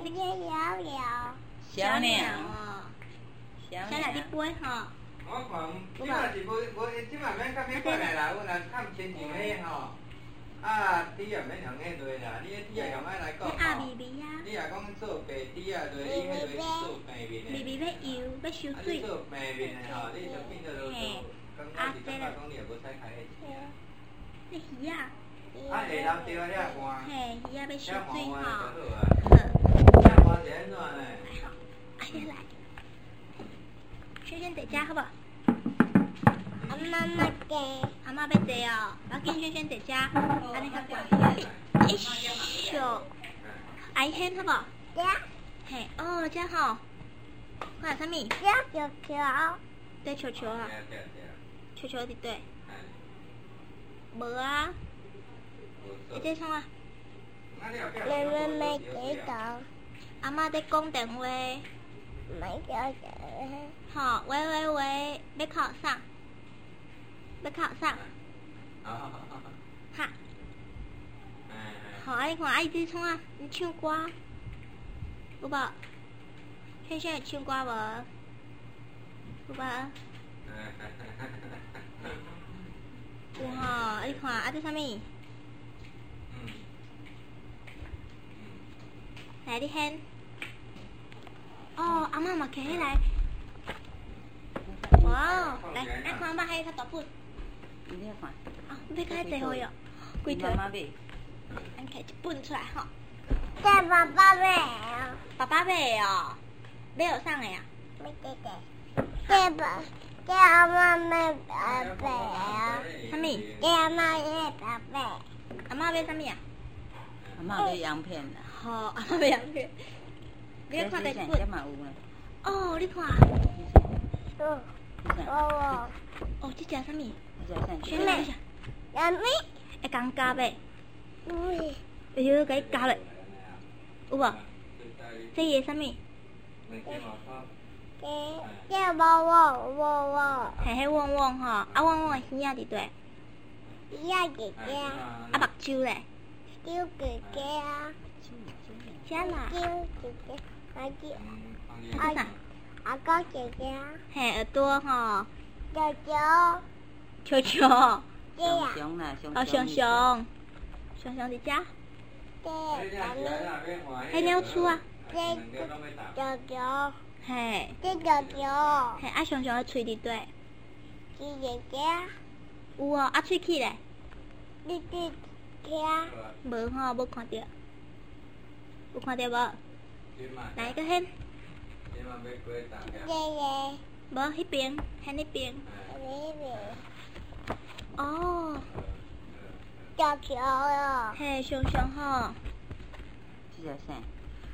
小鸟。 小鸟你飞吼。 我看，即马是无，即马免较免过来啦，有人看亲像迄吼，猪也免用迄类啦，你迄猪也用爱来讲吼。你若讲做白猪啊，类你迄类做平面的。 微要油，要收水。 你做平面的吼，你就变做落做。刚我是感觉讲你也无使开迄钱。 那鱼啊。 下楼钓遐寒。 嘿，鱼啊要收水吼。 遐寒是安怎呢？ 来。轩轩在家好不好？ 阿妈在。 阿妈要坐哦，要紧轩轩在家，安尼较乖。一咻，阿姨hen好不好？ 对。 嘿，哦，这吼，看啥物？ 这球球。 对球球啊。球球伫对。无啊。这创啊？ 妹妹几道？ 阿妈在讲电话。 没叫好，喂，要考啥？要考啥？哈。好，啊你看阿姨这创啊，你唱歌，有无？轩轩会唱歌无？有无？有吼，啊你看啊这啥物？来你hen。哦，阿妈嘛摕起来。哇，来，咱看把迄较大本。 你要看。 啊，要开济好哟，几套？咱摕一本出来吼。 这爸爸买哦。 爸爸买哦，买有送的啊？ 没得的。这阿妈买爸爸哦。 啥物？ 这阿妈买爸爸。 阿妈买啥物啊？ 阿妈买洋片啦。 好，阿妈买洋片。你要看第一本。哦，你看。 哦， 这只啥物？ 什么？什么？ 会讲夹呗？ 喂。 会晓甲伊夹嘞？有无？这个啥物？ 这汪， 嘿，迄汪汪吼，啊汪汪的耳仔伫对？ 呀姐姐。 啊目睭咧？ 小姐姐啊。 啥啦？ 小姐姐， 啊啥？ 阿哥姐姐。 嘿，耳朵吼。 球。 这样。 哦，熊熊伫遮。迄鸟鼠啊。 球。 嘿。 这球。 嘿，啊熊熊的喙伫对？ 姐姐。 有哦，啊喙齿咧？ 你听。 无吼，无看到。有看到无？来个hen。无迄边，hen迄边。哦。 球哦。 嘿，熊熊吼。 这是啥？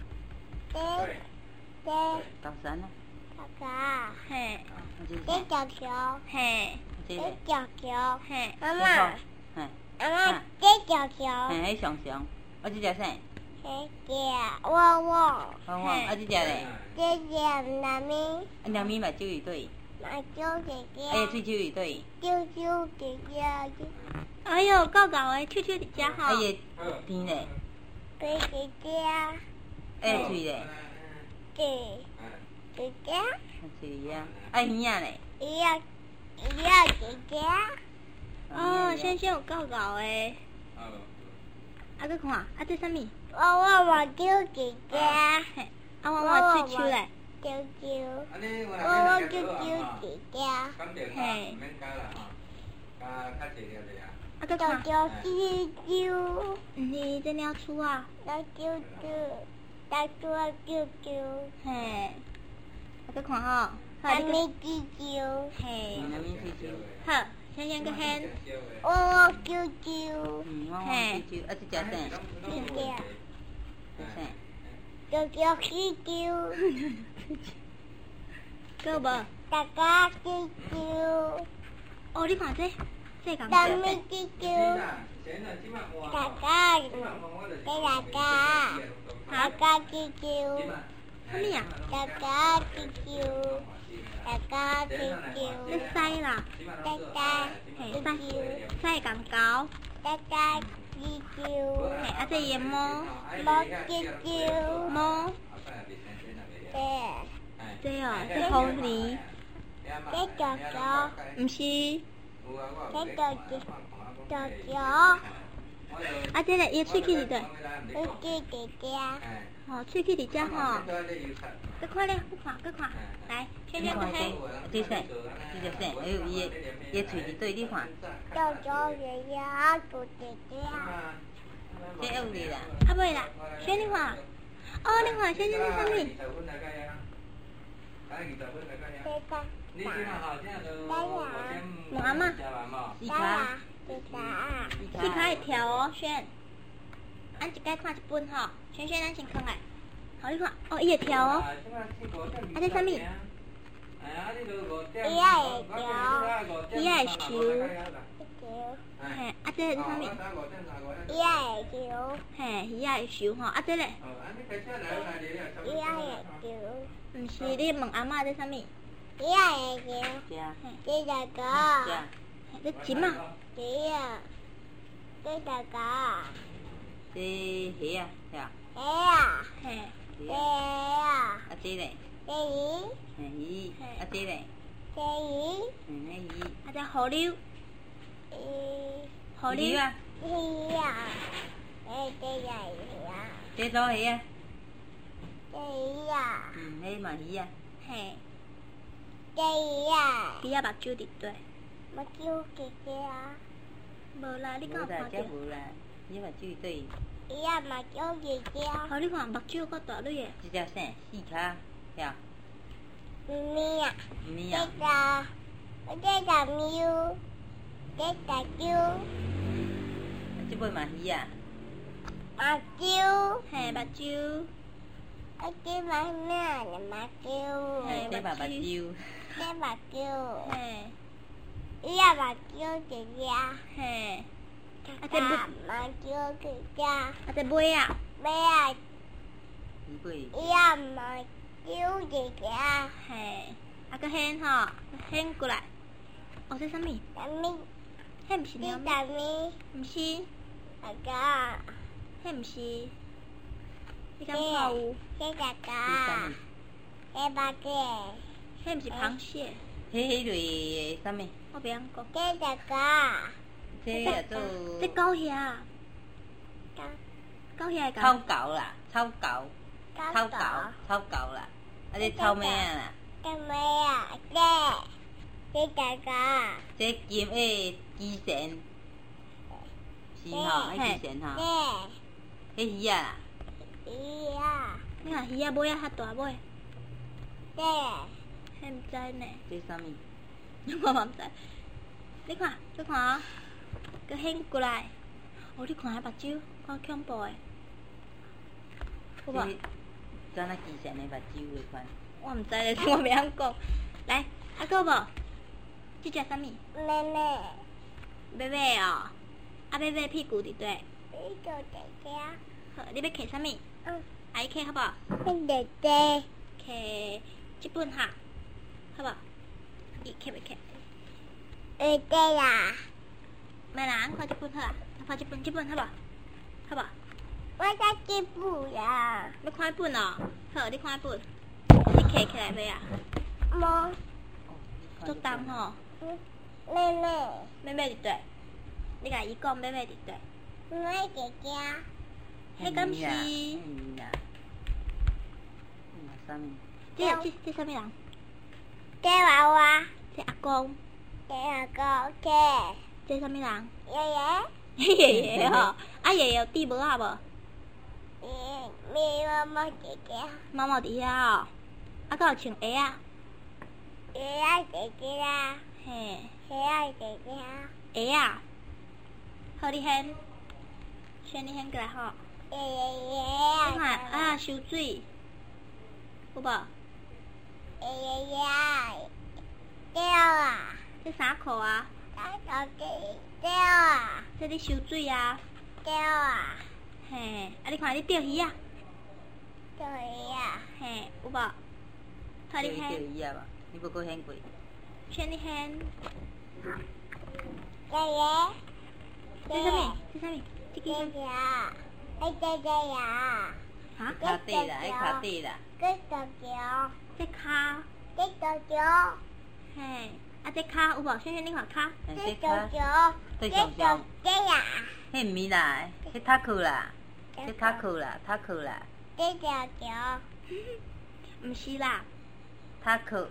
这。 高山啊。 哥。 嘿。 这球。 嘿。 这球。 嘿。 妈妈。 嘿。 阿妈，这球。 嘿，迄熊熊，啊这只啥？ 汪， 啊这只咧？ 这只南咪。 啊两米嘛，手伫对？ 小姐姐。 哎，喙手伫对？ 小姐姐。 哎呦，够的，手手伫遮吼。 哎呀，甜咧。 姐姐。 哎，喙咧。 姐姐。 喙啊，哎耳仔咧。 姐姐。 哦，轩轩有够的。啊，搁看，啊这啥物？ 我叫姐姐。 嘿，啊我喙手咧。 我叫姐姐。 嘿。 啊， 搁看。 啾。 是这鸟鼠啊。 啾。 嘿。啊，搁看吼。 南咪啾。 嘿。 好。 好，轩轩搁hen。 我啾。 嘿。啊，这只啥？ 姐姐。 这啥？ 啾。 搁有无？ 大家啾。 哦，你看这咁南咪啾。大家。大家啾。 啥物啊？ 大家啾。 这屎啦。 大家。 嘿，屎会共交。 大家。 鸡球。 啊，这也猫。 猫鸡球。 猫。这哦，这猴狸。 这狗狗。 唔是。 这狗狗。 啊，这个伊喙齿伫对。 喙齿伫遮。 哦，喙齿伫遮吼。搁看咧，搁看，来，圈圈搁黑。 这啥？这叫啥？哎呦，伊喙伫对，你看。 狗狗爷爷住伫遮。 这有哩啦。 啊，袂啦，圈你看。哦，你看，圈圈在上面。问阿嬷。四卡会跳哦，轩。咱一摆看一本吼，轩轩咱先放来。好，你看，哦，伊会跳哦。啊，这啥物？ 伊也会跳。 伊也会收。嘿，啊，这是啥物？ 伊也会跳。 嘿，伊也会收吼，啊，这咧？ 伊也会跳。 毋是，你问阿嬷这啥物？ 伊也会跳。这个狗。 这金啊？ 这啊，这个狗。 这鱼啊，呀。 鱼啊。 嘿。 这啊。 啊，这嘞？ 这鱼。 鱼。啊，这嘞？ 这鱼。 那鱼。 啊，这河流。河流啊。 鱼啊。这个鱼啊。 这多鱼啊？ 这鱼啊。 那嘛鱼啊。 嘿。 这鱼啊。 鱼啊，目睭伫对。 目睭伫遮啊。 无啦，你敢有看到？ 无啦，你目睭对。 伊啊，目睭伫遮。 好，你看目睭够大蕊诶。 这叫啥？四卡，呀。 咪啊。 咪啊。 这个喵，这个啾。 这尾嘛鱼啊。 目睭。 嘿，目睭。 啊，这嘛咩？目睭。 嘿， 这嘛目睭。 这目睭。 嘿。 伊啊，目睭伫遮。 嘿。 啊，这目睭伫遮。 啊，这尾啊。 尾啊。伊啊，目睭伫遮。 嘿。啊，搁掀吼，掀过来。哦，这啥物？ 啥物？ 迄毋是猫咪。 啥物？ 毋是。 啊个。 迄毋是。你敢看有？ 这个个。这把个。 迄毋是螃蟹。 迄类啥物？ 我袂晓讲。 这个个。 这叫做。 这狗遐。狗遐个。 草狗啦，草狗。草狗啦。啊，这草咩啦？ 草咩啊？这个个。 这金诶鸡神。是吼，迄鸡神吼。迄鱼啊。 鱼啊。 你看鱼啊，尾啊较大尾。 这。 迄毋知呢。 这啥物？ 我嘛毋知。你看，你看啊，佮掀过来。哦，你看迄目睭，够恐怖诶。有无？ 敢若鸡神诶目睭诶款。 我毋知咧，我袂晓讲。来，啊个无？这只啥物？ 妹妹。 妹妹哦，啊妹妹屁股伫对。 屁股伫遮。 好，你要摕啥物？阿姨摕好无？ 摕伫遮。 摕这本哈，好无？伊摕袂摕？ 会得啦。 没啦，咱看这本好啦，看这本好无？好无？ 我在这本啦。 要看本哦？好，你看本。你摕起来袂啊？ 无。 足重吼。 妹妹。 妹妹伫对？你甲伊讲妹妹伫对？ 妹妹姐姐。 迄敢是？ 啥物？ 这啥物人？ 这娃娃。 这阿公。 这阿公。 这啥物人？ 爷爷。 爷爷吼，啊爷爷有弟无啊无？ 妈妈姐姐。 妈妈伫遐哦，啊搁有穿鞋啊？ 鞋啊姐姐啦。 嘿。 鞋啊姐姐。 鞋啊。好，你掀，你掀过来吼。 爷。 你看啊，收水，有无？ 爷。对啊。 这衫裤啊？ 对啊。 这你收水啊？ 对啊。 嘿，啊你看你钓鱼啊？ 钓鱼啊。 嘿，有无？好，你掀。 钓鱼啊吧？你无搁掀过？ 掀你掀。 爷爷。 这啥物？这啥物？ 这个呀，哎这呀， 啊？ 卡底啦，哎卡底啦。 这个脚， 这骹， 这个脚， 嘿，啊这骹有无？萱萱你看骹， 这个脚， 对上上。 这呀， 迄毋是啦，迄塔裤啦，迄塔裤啦，塔裤啦。 这个脚， 毋是啦， 塔裤。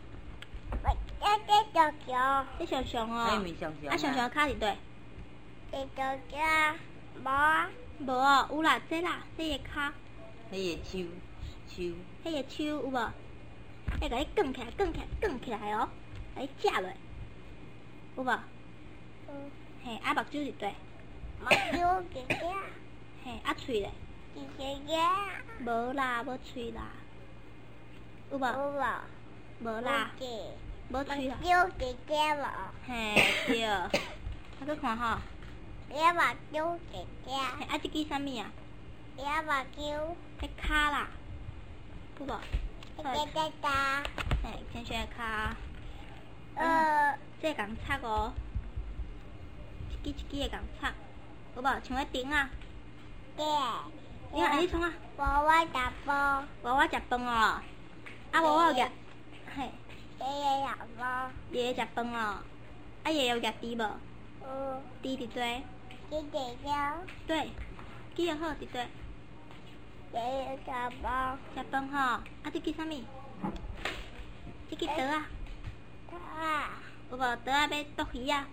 这个脚， 这上上哦。 迄毋是上上。 啊上上骹伫对？ 这个脚，无啊， 无哦，有啦，这啦，这个骹， 迄个手，手。 迄个手有无？要甲你卷起来，卷起来，卷起来哦，甲你夹落，有无？嘿，啊目睭伫对？ 目睭姐姐， 嘿，啊喙咧？ 姐姐， 无啦，无喙啦，有无？ 有无？ 无啦，无喙啦。 目睭姐姐无？ 嘿，对。啊，搁看吼。 你目睭姐姐， 嘿，啊这支啥物啊？ 你目睭， 迄骹啦，有无？ 这， 嘿，萱萱的骹。这共擦哦，一支的共擦，有无？像迄顶啊。 对。 你看，你创啊？ 娃娃食饭， 娃娃食饭哦。啊，娃娃夹，嘿， 爷爷食饭， 爷爷食饭哦。啊，爷爷有夹猪无？猪伫对？ 姐姐叫， 对，记得好伫对。 爷爷食饭， 食饭吼。啊，这支啥物？这支刀啊？ 啊， 有无？刀啊要剁鱼啊？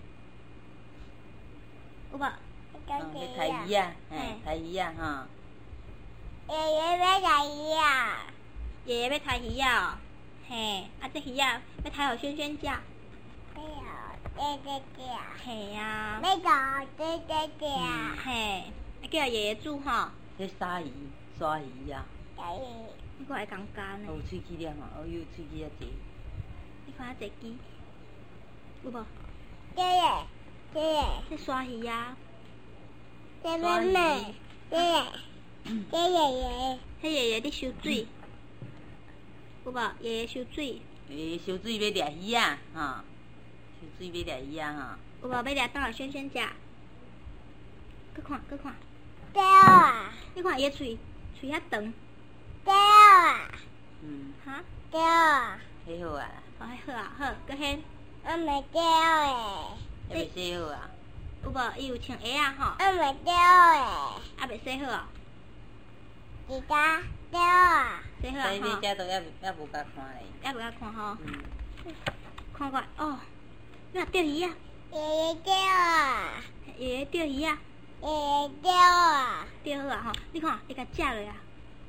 有无？ 要抬鱼啊，嘿，抬鱼啊，吼。 爷爷要抬鱼啊， 爷爷要抬鱼啊，嘿，啊这鱼啊要抬互萱萱食。 没有，姐姐， 嘿啊。 没有，姐姐， 嘿，要叫爷爷煮吼。 迄鲨鱼，鲨鱼啊。 你看会共干呢。 有喙齿了嘛？哦哟，喙齿啊济。 你看啊，这支，有无？ 姐姐， 这鲨鱼啊。 姐妹妹，姐爷爷， 迄爷爷伫收水，有无？爷爷收水。 收水要掠鱼啊，吼。收水要掠鱼啊， 吼。有无？要掠倒来萱萱食。搁看，搁看。 对啊， 你看伊个喙遐长。 对啊， 哈？ 对啊， 迄好啊。 哦，迄好啊，好，搁hen。 没对诶， 还袂洗好啊。 有无？伊有穿鞋啊，吼。 没对诶， 啊，袂洗好啊。 是噶，对啊， 洗好啊，吼。 所以你遮都还无甲看咧。 还无甲看吼。看过来哦，你若钓鱼啊？ 爷爷对啊， 爷爷钓鱼啊？ 爷爷对啊， 钓好啊吼，你看，你甲食落啊。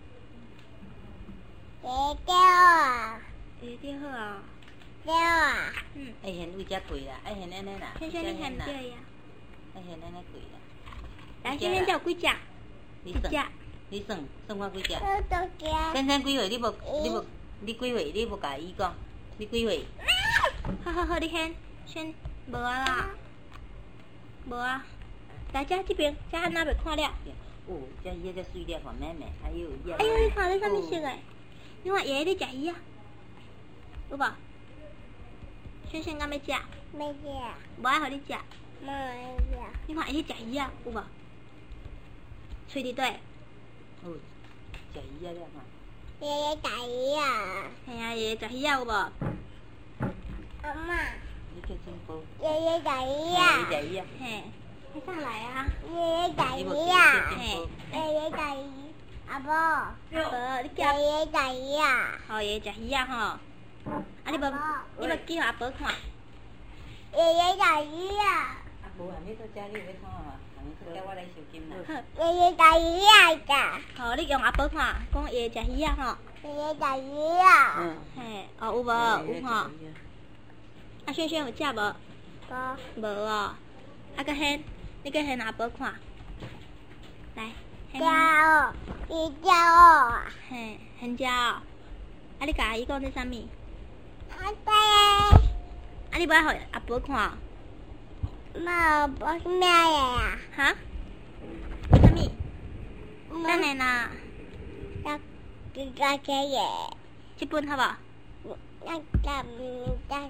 爷爷对啊， 爷爷钓好啊。 对啊， 爱现为遮贵啦，爱现安尼啦。 萱萱，你嫌毋钓伊啊？ 爱现安尼贵啦。 来，萱萱，有几只？ 你算，你算看几只？萱萱几岁？你几岁？你无甲伊讲，你几岁？ 好，你先无啊啦，无啊。来，这边，这安那袂看了。 哦，这鱼这水了，看妹妹，哎呦， 哎呦，你看你啥物色诶？你看爷爷咧食鱼啊？有无？萱萱敢要食？ 没食， 无爱互你食。 没食。 你看伊咧食鱼啊？有无？喙伫对？ 哦，食鱼啊了嘛。 爷爷食鱼啊。 嘿啊，爷爷食鱼啊有无？ 阿妈。 你叫真宝。 爷爷食鱼啊。 爷爷食鱼啊。 嘿，你上来啊。 爷爷食鱼啊。 嘿。 爷爷食鱼。阿婆。 无，你叫。 爷爷食鱼啊。 好，爷爷食鱼啊吼。啊，你无叫阿婆看。 爷爷食鱼啊。 啊，无啊，你到遮你有要看啊？叫我来收金啦。 爷爷食鱼啊噶。 好，你用阿婆看，讲爷爷食鱼啊吼。 爷爷食鱼啊。 嘿，哦有无？有吼。啊，萱萱有食无？无哦。啊，搁hen，你搁hen阿婆看。来。 叫，伊叫哦。 嘿，hen叫。啊，你甲阿姨讲这啥物？ 阿爹。 啊，你无爱互阿婆看？ 妈，我是咩呀？ 哈？啥物？等下啦。 这个这嘢。 这本好无？ 那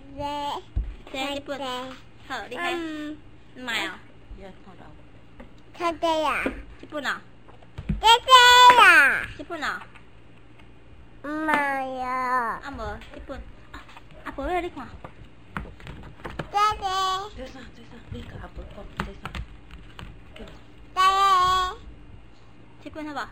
这本。好，你看。唔买哦。 要看到。 他这呀。 这本啊。 这呀。 这本啊。 妈呀。 啊无，这本。阿婆要你看。 这个。 这啥？你甲阿婆讲这啥？ 这本好无？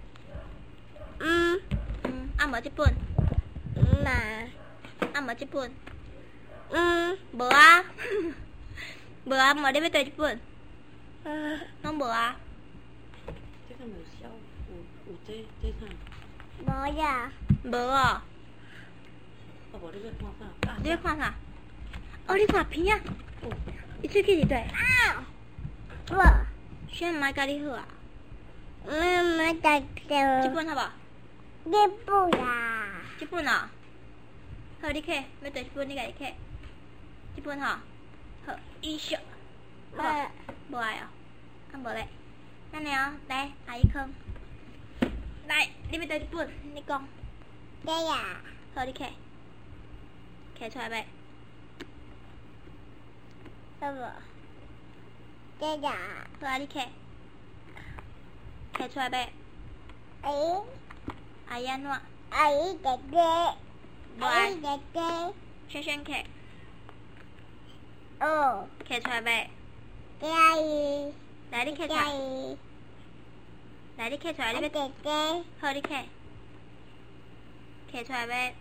啊无这本。 嘛。 啊无这本。 无啊。无啊，无你要对这本。拢无啊。 这个有小，有这啥？ 无呀。 无哦。 啊无你要看啥？ 你要看啥？哦，你看片啊。你手机是对。 无。 选买甲你好啊。 妈在这。 这本好无？ 这本呀。 这本啊。好，你摕，要对这本你家己摕。这本吼，好，一小。无爱哦，啊无咧，安尼哦，来，阿姨放。来，你要对这本，你讲。 这呀。 好，你摕，摕出来袂？ 好无？这呀。 好啊，你摕，摕出来袂？阿姨安怎？ 阿姨姐姐。阿姨姐姐。 轩摕。 哦。 摕出来袂？ 阿姨。 来，你摕出来。来，你摕出来，你要。 姐姐。 好，你摕。摕出来袂？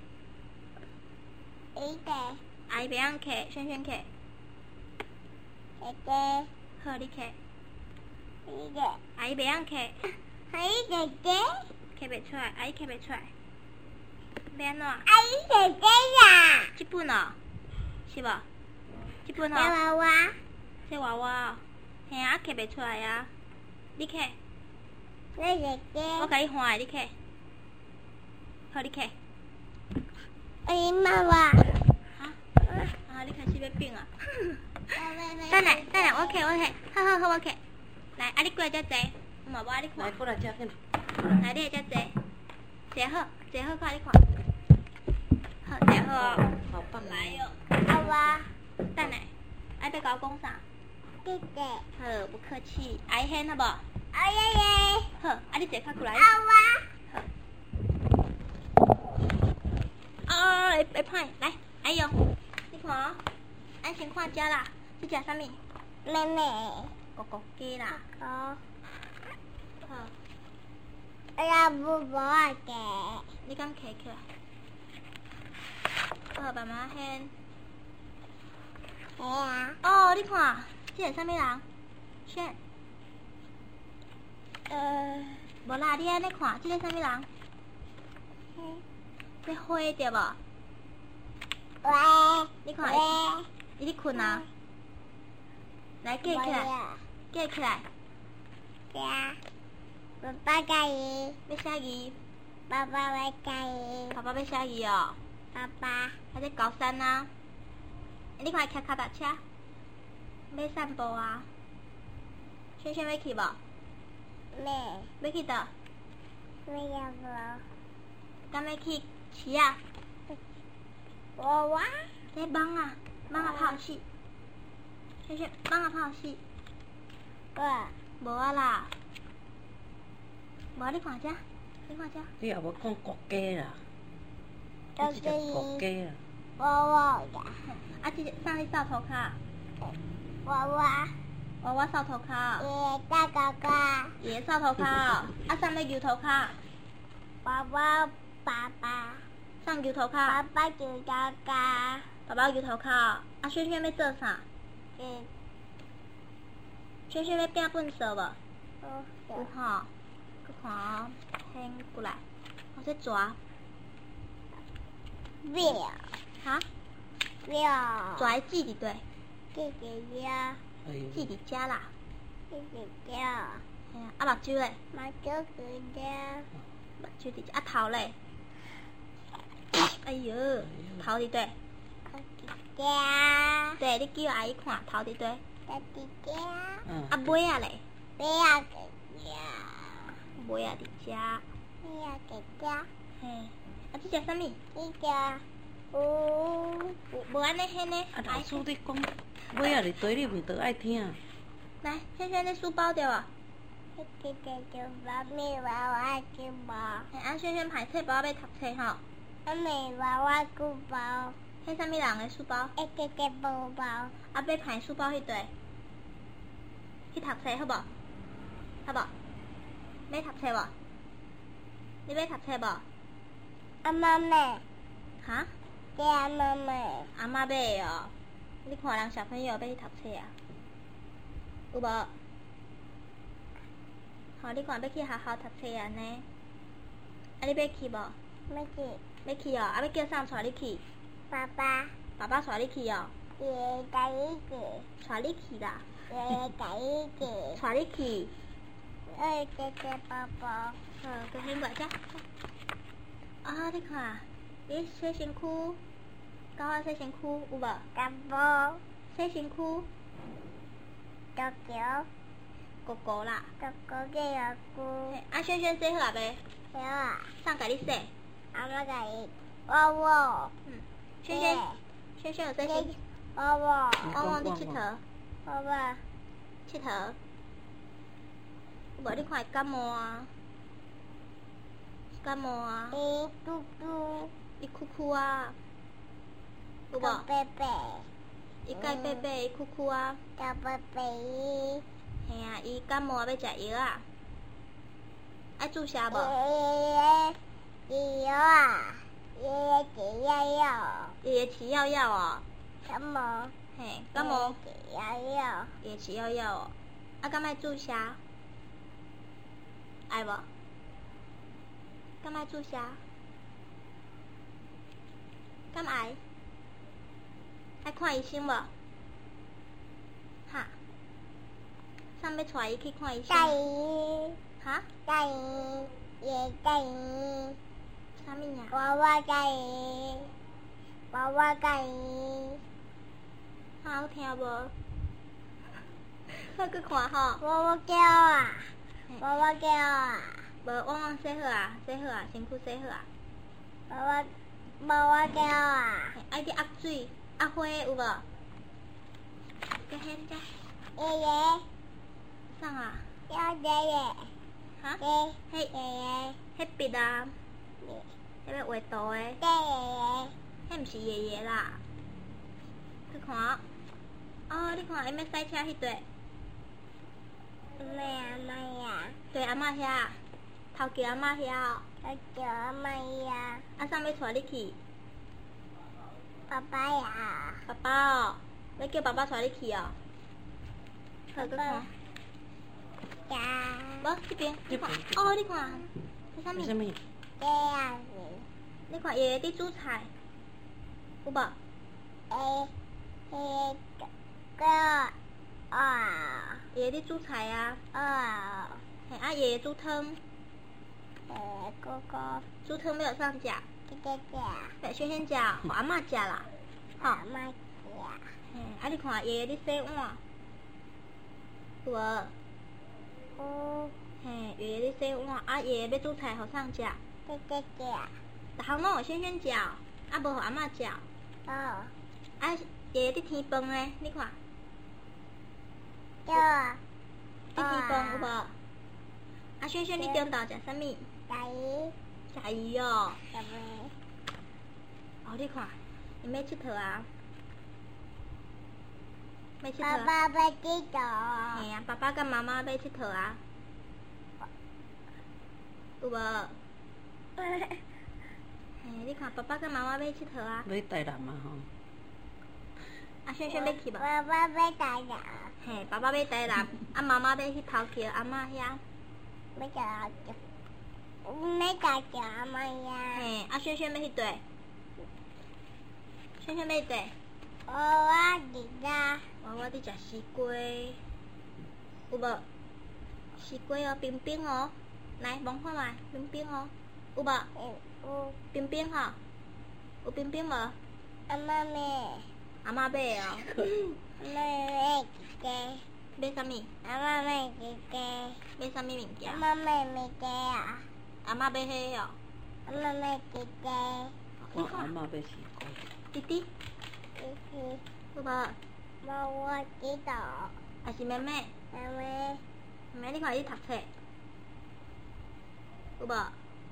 阿姨袂晓摕，轩摕。 姐姐。 好，你摕。 姐。 阿姨袂晓摕。 阿姨姐姐。 摕袂出来，阿姨摕袂出来。要安怎？ 阿姨姐姐呀。 这本哦，是无？这本哦。 这娃娃。 这娃娃哦，嘿啊，摕袂出来啊。你摕。 姐姐。 我甲你换的，你摕。好，你摕。 阿姨妈妈。 你开始要变啊！等下，我摕，好，我摕。来，你过来遮坐，我嘛无爱你看。 来，过来遮紧。 来，你来遮坐，坐好，看你看。好，坐好哦。 好棒来哟。 娃娃。 等下，要甲我讲啥？ 姐姐。 好，不客气。阿姨喊好无？ 阿爷。 好，你坐较过来。 娃娃。 好。会歹，来，阿姨用。你看哦，咱先看遮啦，这食啥物？ 妹妹。 狗鸡啦。 好。 好。 无啊嘅。 你敢摕起来？好，慢慢掀。 系啊。 哦，你看，这是啥物人？选。无啦，你安尼看，这个啥物人？这花对无？ 喂。 你看，伊咧困啊。来，架起来，架起来。 呀。爸爸介意。 要写字。 爸爸要介意。 爸爸要写字哦。 爸爸。 还在高山啊。你看，骑脚踏车。要散步啊。轩要去无？要去倒？ 要无。 敢要去市啊？ 娃娃。 这蚊啊拍死。轩蚊啊拍死。无啊啦。无你看遮， 你也无讲国鸡啦，你一只国鸡啦。 娃娃呀。 这个啥？你扫涂骹？ 娃娃。 娃娃扫涂骹。 爷大哥哥。 爷扫涂骹哦。啥要摇涂骹？ 娃娃爸爸。 啥摇涂骹？ 爸爸摇涂骹。 爸爸摇涂骹。轩要做啥？轩要拼粪扫无？有吼。去看哦，掀过来，我在抓。 秒。 哈？ 秒。 抓的记伫对？ 记伫呀。 记伫遮啦。 记伫遮。 嘿啊，目睭咧？ 目睭伫遮。 目睭伫遮，头咧？哎呦，头伫对？ 头伫遮。 对，你叫阿姨看，头伫对？ 头伫遮。 尾仔咧？ 尾仔伫遮。 尾仔伫遮。 尾仔伫遮。 嘿，这只啥物？ 这只无安尼迄呢？ 老师你讲，尾仔伫底，你毋得爱听。 来，萱萱的书包对哦。 这书包没娃娃书包。 啊，萱萱排册包要读册吼。 没娃娃书包。 迄啥物人的书包？ 这包包。 啊，要排书包迄块。去读册好无？好无？要读册无？你要读册无？ 阿妈买。 哈？ 这阿妈买。 阿妈买哦。你看人小朋友要去读册啊？有无？吼，你看要去学校读册安尼。啊，你要去无？ 要去。 要去哦，啊，要叫啥带你去？ 爸爸。 爸爸带你去哦。 爷爷带你去。 带你去啦。 爷爷带你去。 带你去。 这包包。 好，佮掀过来遮。啊，你看，你洗身躯，狗仔洗身躯有无？ 干包。 洗身躯。 狗狗。 狗狗啦。 狗狗给狗狗。 啊，萱萱洗好啊未？ 好啊。 啥甲你洗？ 阿妈甲伊。汪汪。 萱萱有洗身。 汪汪。 汪汪伫佚佗。 汪汪。 佚佗。无你看伊感冒啊。感冒啊。 嘟嘟。 伊哭哭啊。有无？ 贝贝。 伊甲伊伯伯伊哭哭啊。 甲贝贝伊。 嘿啊，伊感冒要食药啊。爱注射无？ 爷爷药啊。爷爷吃药。 爷爷吃药哦。 感冒。 嘿，感冒。 吃药。 爷爷吃药哦。啊，敢爱注射？爱无？敢爱注射？敢爱？爱看医生无？哈？啥要带伊去看医生？ 带伊。 哈？ 带伊。爷带伊。 啥物呀？ 娃娃带伊。娃娃带伊。 好听无？快去看吼！ 娃娃叫啊！娃娃叫啊！ 无汪汪洗好啊，洗好啊，身躯洗好啊。 娃娃叫啊！ 爱去压水、压花有无？个现只。 爷爷。 啥啊？ 要爷爷。 哈？ 爷爷。 迄笔啊？迄要画图的。 爷爷。 迄毋是爷爷啦。去看。哦，你看伊要赛车迄块。 咩阿妈呀？ 对阿嬷遐，头家阿嬷遐哦。 头家阿妈呀。 啊，啥要带你去？ 爸爸呀。 爸爸哦，要叫爸爸带你去哦。好，去看。 呀。 无，这边，你看，哦，你看，这啥物？ 什么？ 这样子。 你看爷爷伫煮菜，有无？ 个啊。 爷爷伫煮菜啊。 啊。 嘿，啊爷爷煮汤。 哥哥。 煮汤要有啥食？ 这。 对，萱萱食，互阿嬷食啦。吼。 阿妈食。 嘿，啊你看爷爷伫洗碗，有无？ 有。 嘿，爷爷伫洗碗，啊爷爷要煮菜，互啥食？ 这。 逐项拢互萱萱食，啊无互阿嬷食。 哦。 啊爷爷伫添饭诶，你看。 有。 伫添饭有无？啊萱萱，你中昼食啥物？ 食鱼哦。 食饭。 哦，你看，因要佚佗啊。要佚佗。 爸爸要佚佗。 嘿啊，爸爸甲妈妈要佚佗啊。有无？嘿，你看爸爸甲妈妈要佚佗啊。 要台南嘛吼。 啊萱萱要去无？ 爸爸要台南。 嘿，爸爸要台南，啊妈妈要去头桥阿嬷遐。 要食阿妈呀。 嘿，啊萱萱要去佗？萱萱要佗？ 娃娃伫啦。 娃娃伫食西瓜，有无？西瓜哦，冰冰哦，来摸看觅，冰冰哦，有无？ 有。 冰冰吼，有冰冰无？ 阿妈买。 阿嬷买哦。 阿妈买鸡鸡。 买啥物？ 阿妈买鸡鸡。 买啥物物件？ 阿妈买物件啊。 阿嬷买迄哦。 阿妈买鸡鸡。 我阿嬷要西瓜。 弟弟。有无？ 娃娃知道。 还是妹妹？ 妹，你看伊读册，有无？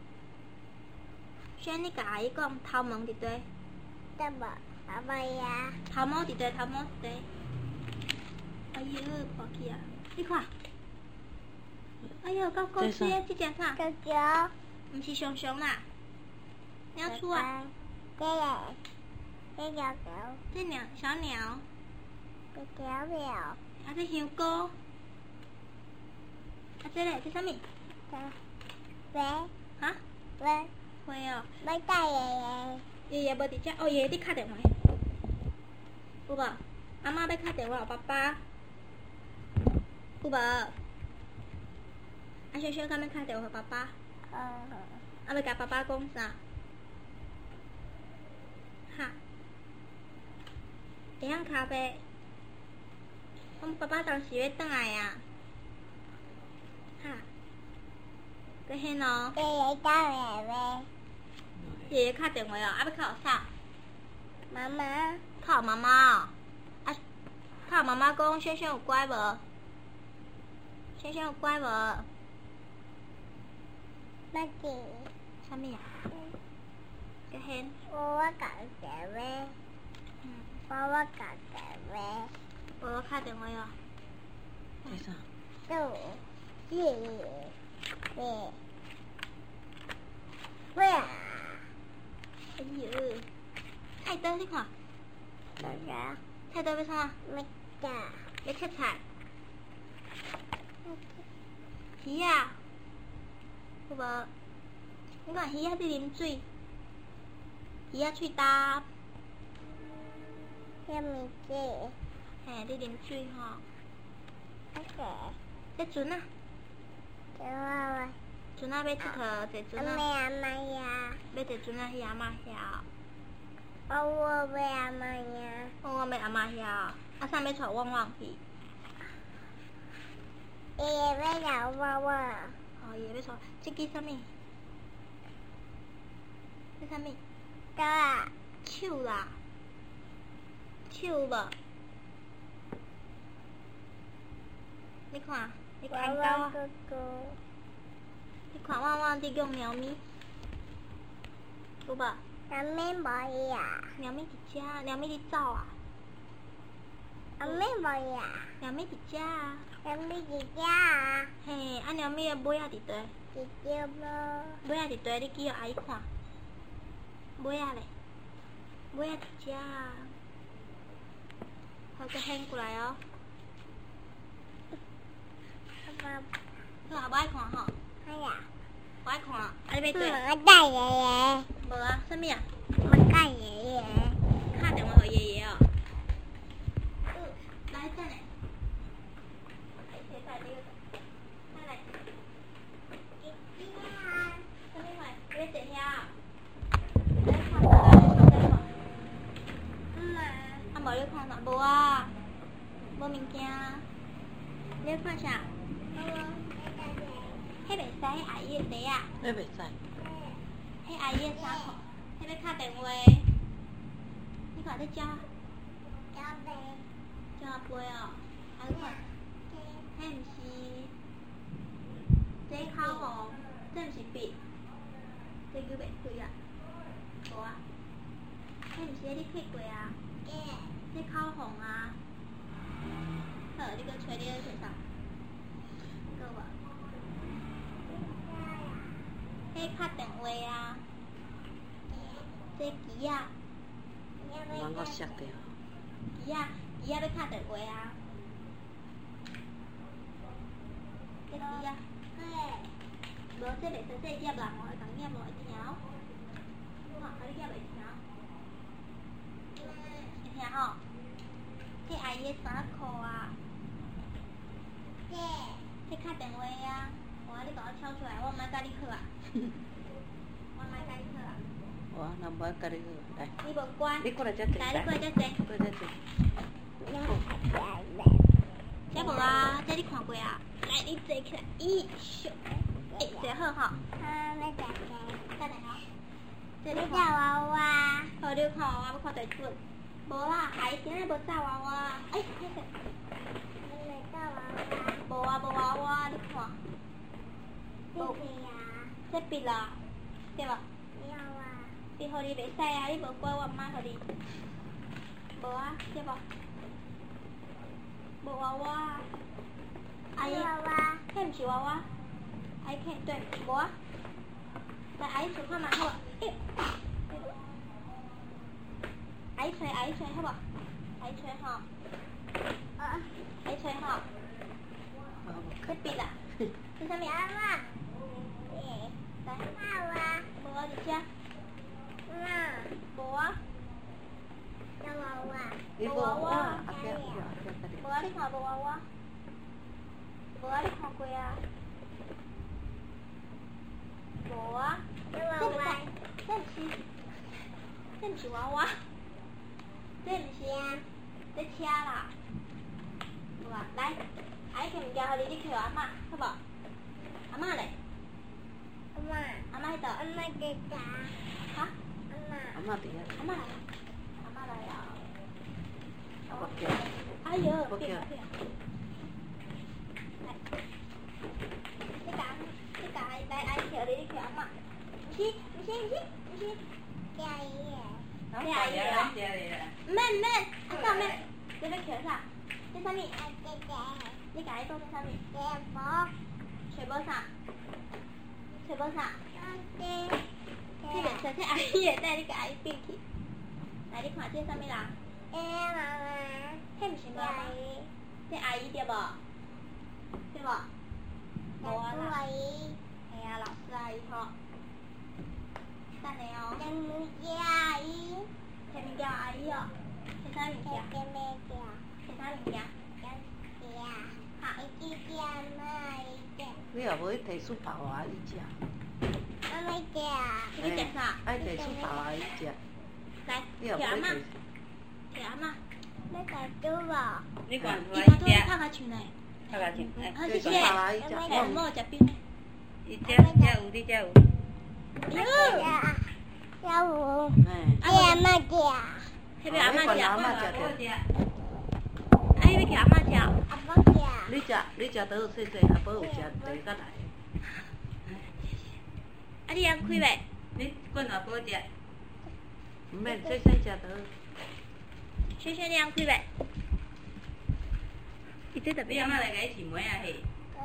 轩，你甲阿姨讲头毛伫底。 得无？阿妈呀。 头毛伫底，头毛伫底。哎呦，破去啊！你看。哎呦，够高兴！这只啥？ 狗狗。 毋是熊熊啦。鸟鼠啊。 这个。这条狗。 这鸟，小鸟。 这条鸟。 啊，这香菇。啊，这嘞，这啥物？ 喂。 哈？ 喂。 喂哦。 要带爷爷。 爷爷无伫遮，哦，爷爷伫敲电话。有无？阿妈要敲电话，爸爸。有无？啊，小小敢要敲电话，爸爸。啊，要甲爸爸讲啥？哈？会晓敲呗？阮爸爸当时要转来啊。哈？搁hen哦。 爷爷打来呗。 爷爷敲电话哦，啊要敲啥？ 妈妈。 敲妈妈哦。啊，敲妈妈讲轩轩有乖无？轩轩有乖无？ 乜嘢？ 啥物啊？搁hen。 我讲电话。我讲电话。 我敲电话哦。 做啥？ 爷爷。喂啊！ 哎呦，菜刀你看。菜刀要啥？ 要吃。 要切菜。鱼啊，有无？你看鱼仔伫啉水，鱼仔喙焦。 什么字？ 嘿，伫啉水吼。 这船啊。船啊，要佚佗，坐船啊。 阿妈呀。 要坐船啊，去阿妈遐。 我要阿妈呀。 我要阿妈遐。啊，啥要带旺旺去？ 爷爷要找旺旺。 哦，爷要带，这叫啥物？这啥物？ 狗啊。 手啦。手无？你看，你看狗啊。你看旺旺伫用猫咪，有无？ 猫咪无呀。 猫咪伫遮，猫咪伫走啊。 猫咪无呀。 猫咪伫遮啊。 猫咪伫遮啊。 嘿，啊，猫咪的尾仔伫底。 伫遮无。 尾仔伫底，你记互阿姨看。尾仔咧，尾仔伫遮啊。好，再掀过来哦。好，无爱看吼。 哎呀。 我爱看，啊你要对？ 我带爷爷。 无啊，啥物啊？ 我带爷爷。 敲电话给爷爷哦。来这里。来来。啥物话？你要坐遐啊？啊无你看啥？无啊，无物件。你要看啥？迄袂使，迄阿姨的袋啊。 迄袂使。 迄阿姨的衫裤，迄要敲电话。你看这鸟。鸟飞哦，啊你看，迄毋是，这口红，这毋是笔，这叫袂开啊。无啊。迄毋是你开过啊？这口红啊。好，你搁找你咧做啥？搁无？迄敲电话啊。这机啊。 我搁摔掉。 机啊，机啊要敲电话啊。这机啊。无这袂使，这会夹人哦，会共夹无会听哦。看，啊你夹袂听？会听吼？这阿姨的衫裤啊。这敲电话啊。我你甲我敲出来，我毋爱甲你好啊。我毋爱甲你好啊。 我若无爱甲你好，来。 你无乖。 你过来遮坐。 来，你过来遮坐。 过来遮坐。 这无啊，这你看过啊？来，你坐起来，咦，咻，坐好吼。 要吃谁？ 等下吼。这你你看。 娃娃。 好，你看娃娃要看大出。无啦，阿姨今日无炸娃娃。哎，那个。 你没到无啊，无娃娃，你看。这笔啦，对吧？你互你袂使啊，你无乖，我妈互你。无啊，对吧？无娃娃。阿姨，这毋是娃娃。阿姨看，对，无啊。来，阿姨吹看嘛，好无？阿姨吹，好无？阿姨吹吼。阿姨吹吼。这笔啦，这啥物？来，无啊，你遮。无啊。无娃娃。无啊，你看无娃娃。无啊，你看过啊？无啊。这毋是娃娃。这毋是啊，这车啦。有啊，来，阿姨摕物件互你，你摕互阿嬷，好无？阿嬷咧？阿嬷迄度？哈？ 阿嬷伫遐。 阿嬷来啊！阿嬷来啊！哎呦，别！来，你甲来阿姨摕你，你摕阿嬷。毋是，这阿姨的。免，阿嫂免，你要摕啥？这啥物？你甲伊讲这啥物？找无啥？这袂使，这阿姨的，带你甲阿姨变去。来，你看这啥物人？这毋是妈妈，这阿姨对无？对无？无啊啦。嘿啊，老师阿姨吼。等下哦。摕物件阿姨哦。摕啥物件？摕啥物件？哈。 你也无去摕书包啊？你食？ 你食啥？ 爱摕书包啊？你食？ 来，摕阿嬷。摕阿嬷。 你管伊头拄拍甲唱嘞。好，谢谢。我冇食冰。 伊遮有，你遮有。 哟。 阿嬷迄边阿嬷食。啊，迄边叫阿嬷食。 你食倒细细，阿宝有食茶甲来。 啊，你通开袂？ 你管阿宝食。毋免细细食倒。 萱萱，你通开袂？伊这特别。 你阿嬷来甲伊饲糜啊嘿？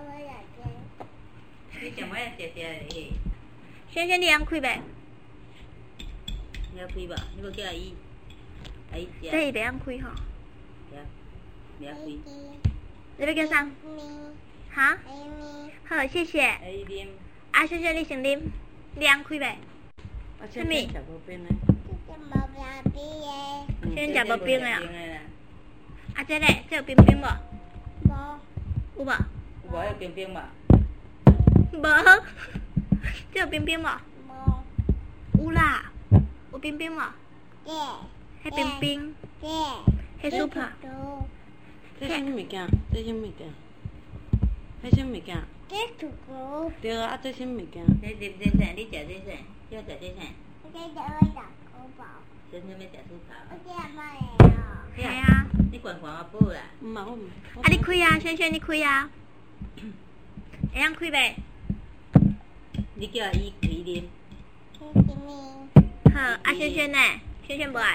你食糜啊食嘞嘿？ 萱萱，你通开袂？ 你要开无？你要叫阿姨食。 这伊袂通开吼。 袂晓开。 你要叫啥？哈？好，谢谢。 阿姨啉。 啊，萱萱，你先啉。你通开袂？啥物？ 食无冰的。 萱萱食无冰的啊？啊，这咧，这有冰冰无？有无？ 有有冰冰无？ 无。这有冰冰无？有啦，有冰冰无？迄冰冰。迄 super。 这啥物件？这啥物件？迄啥物件？对啊，这啥物件？这啥？你食这啥？你要食这啥？萱萱要食书包。 系啊。 你管阿宝啦。唔啊，我唔。 啊，你开啊，萱萱，你开啊。会晓开袂？ 你叫阿姨开啉。 好，啊，萱萱呢？萱萱无爱。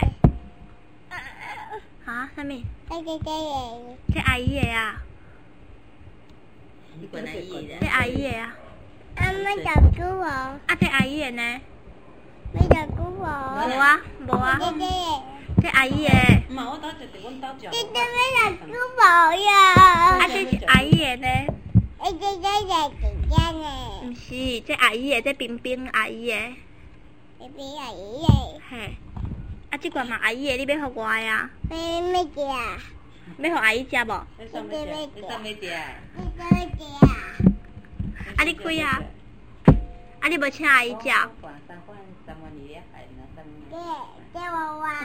哈？啥物？这阿姨的啊。 你管阿姨的。 这阿姨的啊。啊，这阿姨的呢？无啊，无啊。这阿姨的。 唔啊，我倒食伫阮兜食。 啊，这是阿姨的呢？毋是，这阿姨的，这冰冰阿姨的。嘿。啊，这罐嘛阿姨的，你要互我呀？要互阿姨食无？ 你啥物食？ 啊，你开啊？啊，你无请阿姨食？